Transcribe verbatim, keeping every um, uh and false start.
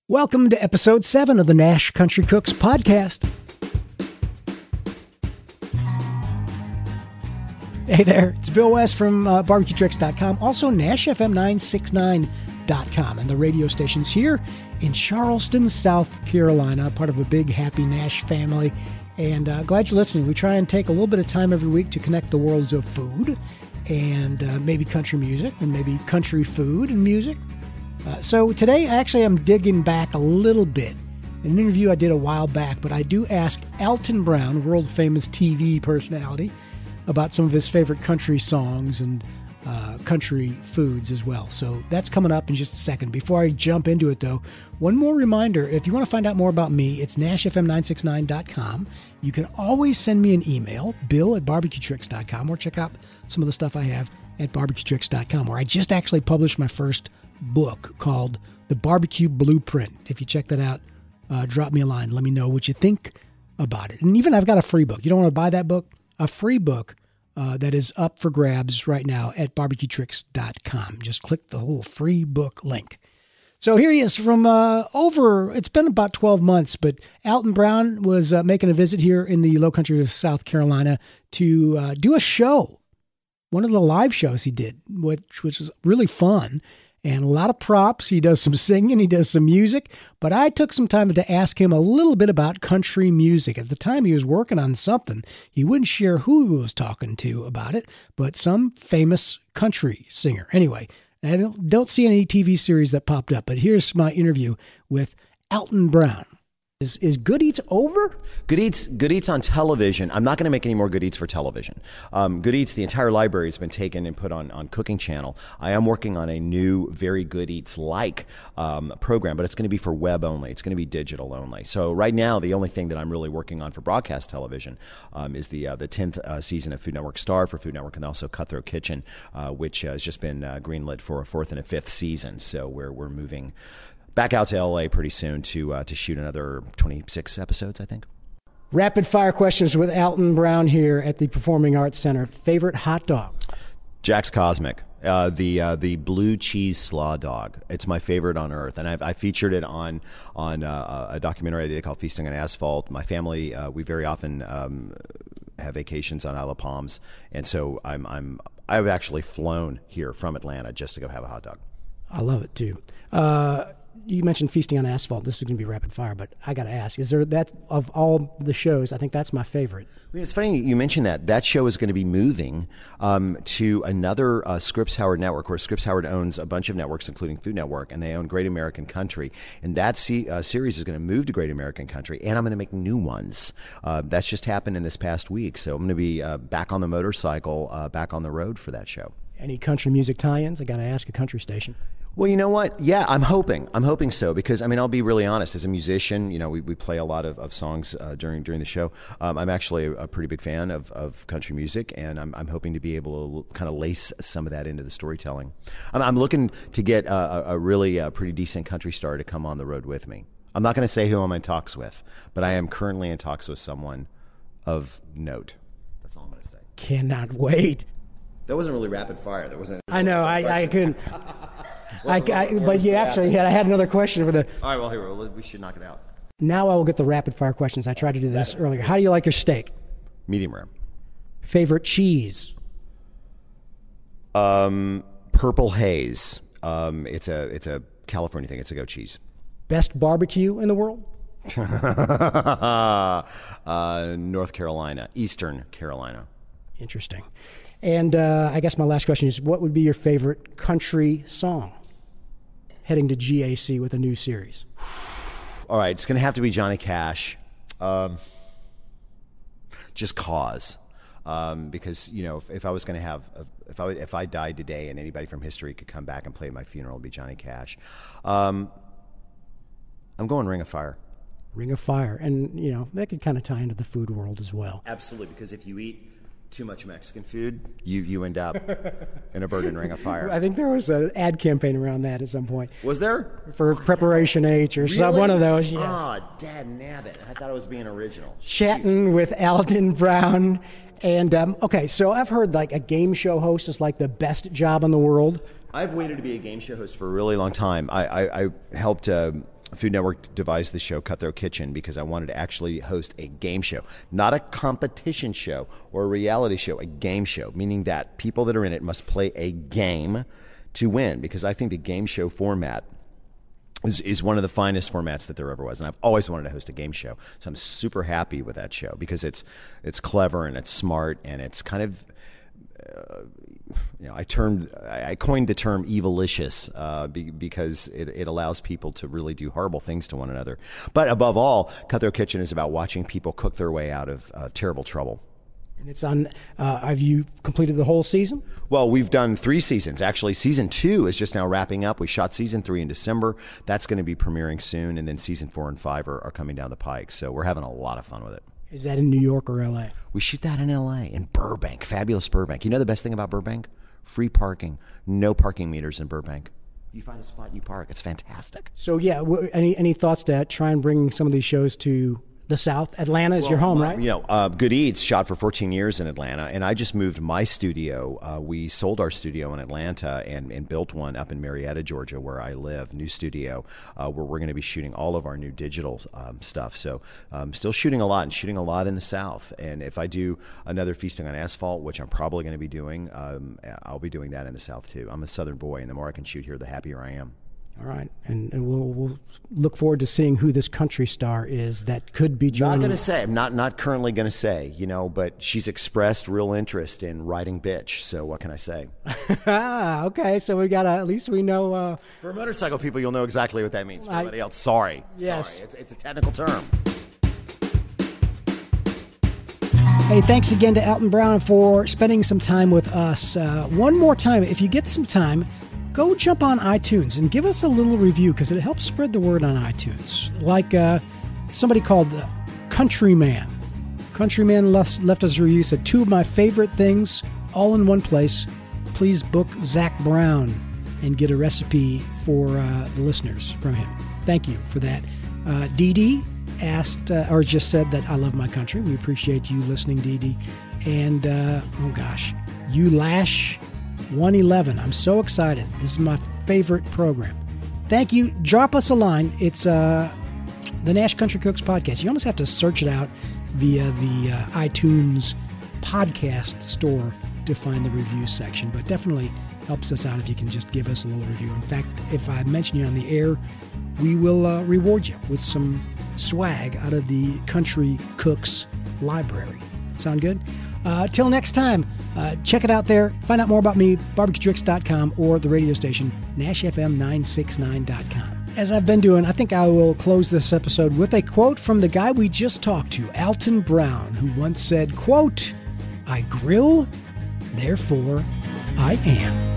Welcome to episode seven of the Nash Country Cooks podcast. Hey there, it's Bill West from uh, barbecue tricks dot com, also Nash F M nine sixty-nine dot com, and the radio station's here in Charleston, South Carolina, part of a big, happy Nash family. And uh, glad you're listening. We try and take a little bit of time every week to connect the worlds of food and uh, maybe country music and maybe country food and music. Uh, so today, actually, I'm digging back a little bit. In an interview I did a while back, but I do ask Alton Brown, world-famous T V personality, about some of his favorite country songs and uh, country foods as well. So that's coming up in just a second. Before I jump into it, though, one more reminder. If you want to find out more about me, it's Nash F M nine sixty-nine dot com. You can always send me an email, bill at barbecue tricks dot com, or check out some of the stuff I have at barbecue tricks dot com, where I just actually published my first book called The Barbecue Blueprint. If you check that out, uh, drop me a line. Let me know what you think about it. And even I've got a free book. You don't want to buy that book? A free book uh, that is up for grabs right now at barbecue tricks dot com. Just click the whole free book link. So here he is from uh, over, it's been about twelve months, but Alton Brown was uh, making a visit here in the low country of South Carolina to uh, do a show. One of the live shows he did, which, which was really fun. And a lot of props. He does some singing. He does some music. But I took some time to ask him a little bit about country music. At the time, he was working on something. He wouldn't share who he was talking to about it, but some famous country singer. Anyway, I don't, don't see any T V series that popped up. But here's my interview with Alton Brown. Is is Good Eats over? Good Eats, Good Eats on television. I'm not going to make any more Good Eats for television. Um, Good Eats, the entire library has been taken and put on, on Cooking Channel. I am working on a new, very Good Eats-like um, program, but it's going to be for web only. It's going to be digital only. So right now, the only thing that I'm really working on for broadcast television um, is the uh, the tenth uh, season of Food Network Star for Food Network, and also Cutthroat Kitchen, uh, which uh, has just been uh, greenlit for a fourth and a fifth season. So we're we're moving back out to L A pretty soon to uh, to shoot another twenty-six episodes, I think. Rapid fire questions with Alton Brown here at the Performing Arts Center. Favorite hot dog? Jack's Cosmic, uh, the uh, the blue cheese slaw dog. It's my favorite on earth, and I've, I featured it on on uh, a documentary I did called Feasting on Asphalt. My family, uh, we very often um, have vacations on Isle of Palms, and so I'm I'm I've actually flown here from Atlanta just to go have a hot dog. I love it too. Uh, You mentioned Feasting on Asphalt. This is going to be rapid fire, but I got to ask, is there that, of all the shows, I think that's my favorite. I mean, it's funny you mentioned that. That show is going to be moving um, to another uh, Scripps Howard network, where Scripps Howard owns a bunch of networks, including Food Network, and they own Great American Country. And that se- uh, series is going to move to Great American Country, and I'm going to make new ones. Uh, that's just happened in this past week. So I'm going to be uh, back on the motorcycle, uh, back on the road for that show. Any country music tie-ins? I got to ask a country station. Well, you know what? Yeah, I'm hoping. I'm hoping so, because, I mean, I'll be really honest. As a musician, you know, we, we play a lot of, of songs uh, during during the show. Um, I'm actually a, a pretty big fan of, of country music, and I'm, I'm hoping to be able to kind of lace some of that into the storytelling. I'm, I'm looking to get a, a really uh, pretty decent country star to come on the road with me. I'm not going to say who I'm in talks with, but I am currently in talks with someone of note. That's all I'm going to say. Cannot wait. That wasn't really rapid fire. That wasn't. I know. I, I couldn't. I, I, but you actually had. I had another question for the. All right. Well, here we should knock it out. Now I will get the rapid fire questions. I tried to do this earlier. How do you like your steak? Medium rare. Favorite cheese? Um, Purple Haze. Um, it's a it's a California thing. It's a goat cheese. Best barbecue in the world? uh, North Carolina, Eastern Carolina. Interesting. And uh, I guess my last question is, what would be your favorite country song heading to G A C with a new series? All right, it's going to have to be Johnny Cash. Um, just cause. Um, because, you know, if, if I was going to have, a, if I if I died today and anybody from history could come back and play at my funeral, it would be Johnny Cash. Um, I'm going Ring of Fire. Ring of Fire. And, you know, that could kind of tie into the food world as well. Absolutely, because if you eat too much Mexican food, you, you end up in a burning ring of fire. I think there was an ad campaign around that at some point. Was there? For Preparation H or really? some one of those, yes. Oh, dad nabbit. I thought it was being original. Chatting with Alton Brown. And, um, okay, so I've heard like a game show host is like the best job in the world. I've waited to be a game show host for a really long time. I, I, I helped uh, Food Network devised the show Cutthroat Kitchen because I wanted to actually host a game show, not a competition show or a reality show, a game show, meaning that people that are in it must play a game to win, because I think the game show format is, is one of the finest formats that there ever was. And I've always wanted to host a game show. So I'm super happy with that show because it's it's clever and it's smart and it's kind of, uh, you know, I termed, I coined the term evilicious uh, be, because it, it allows people to really do horrible things to one another. But above all, Cutthroat Kitchen is about watching people cook their way out of uh, terrible trouble. And it's on, uh, have you completed the whole season? Well, we've done three seasons. Actually, season two is just now wrapping up. We shot season three in December. That's going to be premiering soon. And then season four and five are, are coming down the pike. So we're having a lot of fun with it. Is that in New York or L A? We shoot that in L A, in Burbank, fabulous Burbank. You know the best thing about Burbank? Free parking. No parking meters in Burbank. You find a spot, you park. It's fantastic. So, yeah, any any thoughts to try and bring some of these shows to the South? Atlanta is well, your home, my, right? You know, uh, Good Eats shot for fourteen years in Atlanta, and I just moved my studio. Uh, we sold our studio in Atlanta and, and built one up in Marietta, Georgia, where I live, new studio, uh, where we're going to be shooting all of our new digital um, stuff. So um, still shooting a lot and shooting a lot in the South. And if I do another Feasting on Asphalt, which I'm probably going to be doing, um, I'll be doing that in the South, too. I'm a Southern boy, and the more I can shoot here, the happier I am. All right, and, and we'll we'll look forward to seeing who this country star is that could be joining. Not going to say. I'm not not currently going to say. You know, but she's expressed real interest in riding bitch. So what can I say? Ah, okay. So we got at least we know. Uh, For motorcycle people, you'll know exactly what that means. For I, everybody else, sorry. Yes, sorry. It's, it's a technical term. Hey, thanks again to Alton Brown for spending some time with us. Uh, one more time, if you get some time, go jump on iTunes and give us a little review because it helps spread the word on iTunes. Like uh, somebody called uh, Countryman. Countryman left, left us a review, said, two of my favorite things all in one place. Please book Zach Brown and get a recipe for uh, the listeners from him. Thank you for that. Uh, Dee Dee asked, uh, or just said that I love my country. We appreciate you listening, Dee Dee. And, uh, oh gosh, you lash one eleven. I'm so excited. This is my favorite program. Thank you. Drop us a line. It's uh, the Nash Country Cooks Podcast. You almost have to search it out via the uh, iTunes podcast store to find the review section, but definitely helps us out if you can just give us a little review. In fact, if I mention you on the air, we will uh, reward you with some swag out of the Country Cooks Library. Sound good? Uh, till next time, uh, check it out there. Find out more about me, barbecue tricks dot com, or the radio station, Nash F M nine sixty-nine dot com. As I've been doing, I think I will close this episode with a quote from the guy we just talked to, Alton Brown, who once said, quote, I grill, therefore I am.